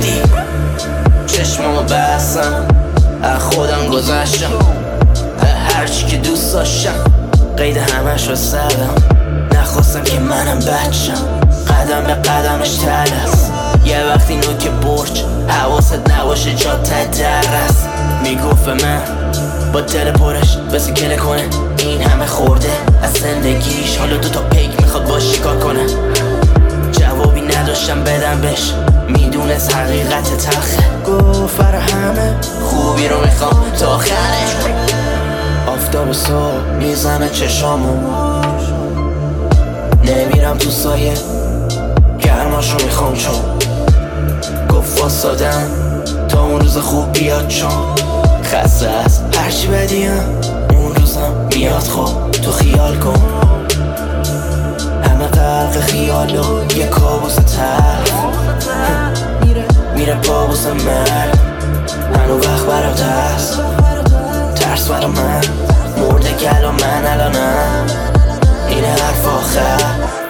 رفتی چشمامو بستم از خودم گذشتم هرچی که دوست داشتم قید همش رو سردم نخواستم که منم بچم قدم به قدمش تلس یه وقتی نوک برج حواست نباشه جا ته درست میگفت به من با دل پرش بسی کله کنه این همه خورده از زندگیش حالا دوتا پیک میخواد باش چیکار کنه جوابی نداشتم بدم بهش میدونست حقیقت تلخه گفت برا همه خوبی رو میخوام تا آخرش آفتاب صبح میزنه چشامو نمیرم تو سایه گرماش رو میخوام چون گفت واسادم تا اون روز خوب بیاد چون خسته است هرچی بدیم اون روزم میاد خوب تو خیال کن همه غرق خیال و یه کابوس تلخ میره پابوس مرگ هنو وقت برات هست ترس برا من مرده گل و من الانم این حرف آخر